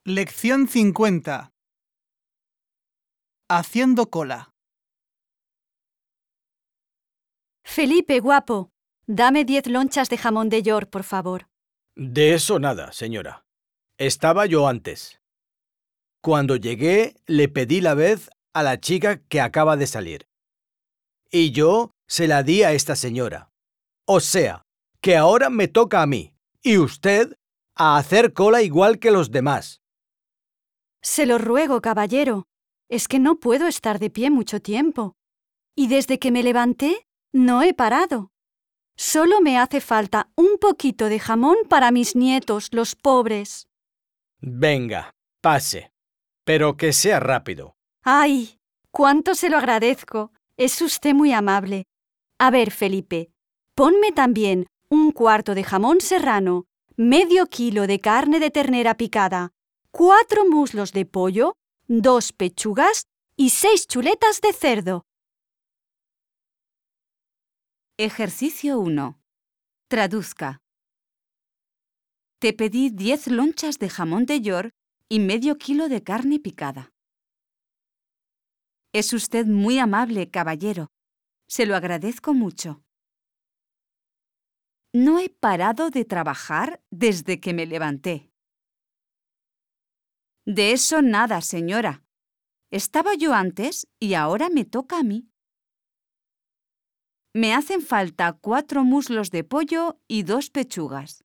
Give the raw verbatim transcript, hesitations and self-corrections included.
Lección cincuenta. Haciendo cola. Felipe, guapo, dame diez lonchas de jamón de York, por favor. De eso nada, señora. Estaba yo antes. Cuando llegué, le pedí la vez a la chica que acaba de salir. Y yo se la di a esta señora. O sea, que ahora me toca a mí, y usted, a hacer cola igual que los demás. Se lo ruego, caballero. Es que no puedo estar de pie mucho tiempo. Y desde que me levanté, no he parado. Solo me hace falta un poquito de jamón para mis nietos, los pobres. Venga, pase. Pero que sea rápido. ¡Ay! ¡Cuánto se lo agradezco! Es usted muy amable. A ver, Felipe, ponme también un cuarto de jamón serrano, medio kilo de carne de ternera picada, cuatro muslos de pollo, dos pechugas y seis chuletas de cerdo. Ejercicio uno. Traduzca. Te pedí diez lonchas de jamón de York y medio kilo de carne picada. Es usted muy amable, caballero. Se lo agradezco mucho. No he parado de trabajar desde que me levanté. De eso nada, señora. Estaba yo antes y ahora me toca a mí. Me hacen falta cuatro muslos de pollo y dos pechugas.